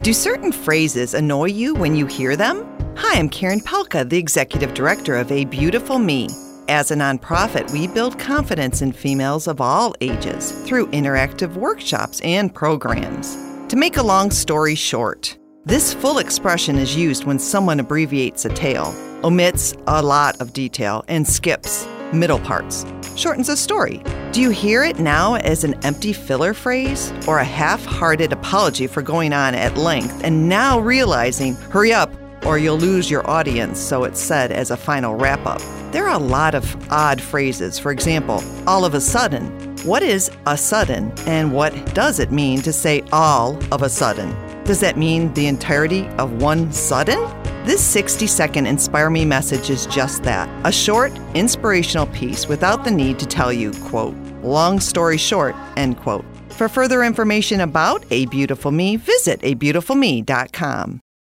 Do certain phrases annoy you when you hear them? Hi, I'm Karen Pelka, the Executive Director of A Beautiful Me. As a nonprofit, we build confidence in females of all ages through interactive workshops and programs. To make a long story short, this full expression is used when someone abbreviates a tale, omits a lot of detail, and skips middle parts. Shortens a story. Do you hear it now as an empty filler phrase or a half-hearted apology for going on at length and now realizing, hurry up or you'll lose your audience, so it's said as a final wrap-up? There are a lot of odd phrases. For example, all of a sudden. What is a sudden and what does it mean to say all of a sudden? Does that mean the entirety of one sudden? This 60-second Inspire Me message is just that, a short, inspirational piece without the need to tell you, quote, long story short, end quote. For further information about A Beautiful Me, visit abeautifulme.com.